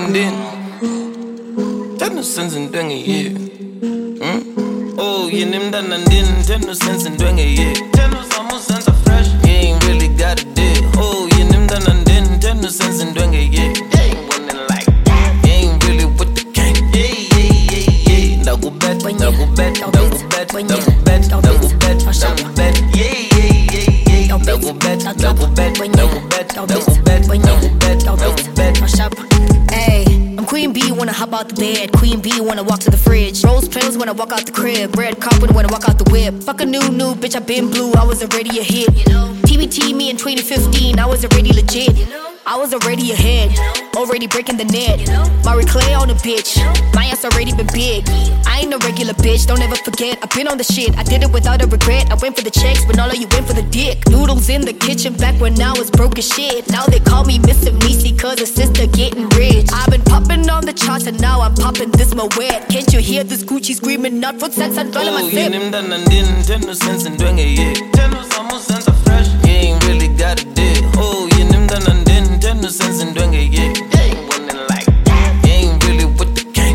ndandini Tendo sense ndwenge ye Oh yini mntana ndini Tendo sense ndwenge ye Tendo samo sense fresh You ain't really got a dick Oh yini mntana ndini Tendo sense ndwenge ye Ain't winning like You ain't really with the gang Double bet, double bet, double bet, double bet, double bet, double bet, yeah. Double bet, double bet, double bet, double bet, double bet. Hey, I'm Queen B, wanna hop out the bed. Queen B, wanna walk to the fridge. Rose pills when I walk out the crib. Red carpet when I walk out the whip. Fuck a new bitch, I been blue. I was already a hit. TBT me in 2015, I was already legit. I was already ahead, already breaking the net. Marie Clay on a bitch, my ass already been big. I ain't no regular bitch, don't ever forget. I've been on the shit, I did it without a regret. I went for the checks, but all of you went for the dick. Noodles in the kitchen back when I was broke as shit. Now they call me Mr. Meesy cause the sister getting rich. I've been popping on the charts and now I'm popping this Moet. Can't you hear this Gucci screaming not for sex and dwell on my zip? Oh, yini mntana ndini, tendo sense ndwenge ye Tendo samo sense fresh You ain't really got a dick Oh, yini mntana ndini, tendo sense ndwenge ye Ain't winning like You ain't really with the gang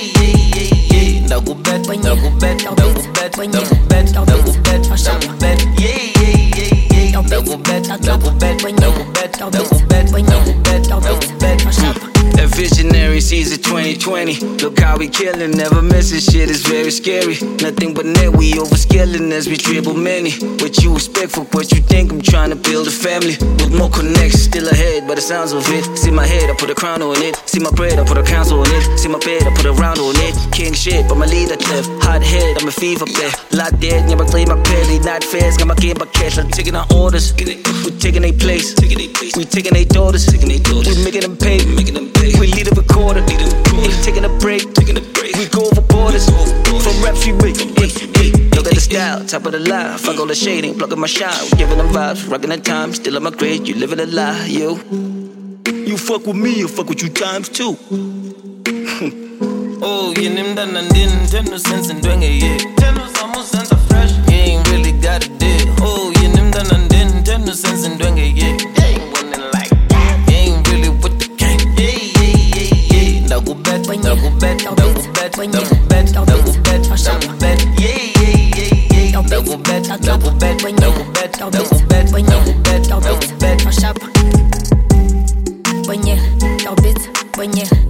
Double bet, double bet, double bet, double bet, double bet, double bet, yeah. Double bet, double bet, double bet, double bet, double bet. That visionary sees it 2020. Look how we killin', never missing shit, it's very scary. Nothing but net, we overskillin' as we dribble many. What you expect for what you think, I'm trying to build a family. With more connects, still ahead by the sounds of it. See my head, I put a crown on it. See my bread, I put a council on it. See my bed, I put a round on it. King shit, but my leader left. Hot head, I'm a fever play. Lot dead, never claim my belly. Not fast, got my game by cash. I'm taking our orders. We taking their place. We taking their daughters. We making them pay. We lead a recorder, ain't taking a break. We go over borders, from raps we make. Look at the style, top of the line. Fuck all the shade, ain't blocking my shine. We giving them vibes, rocking the time. Still on my grade, you living a lie, yo. You fuck with me, you fuck with you times too. Oh, yini mntana ndini, tendo sense ndwenge ye Tendo samo sense fresh You ain't really got a dick Oh, yini mntana ndini, tendo sense ndwenge ye Ain't winning like You ain't really with the gang Double bet, double bet, double bet, double bet, double bet, double bet, yeah. Double bet, double bet, double bet, double bet, double bet, double bet. When you,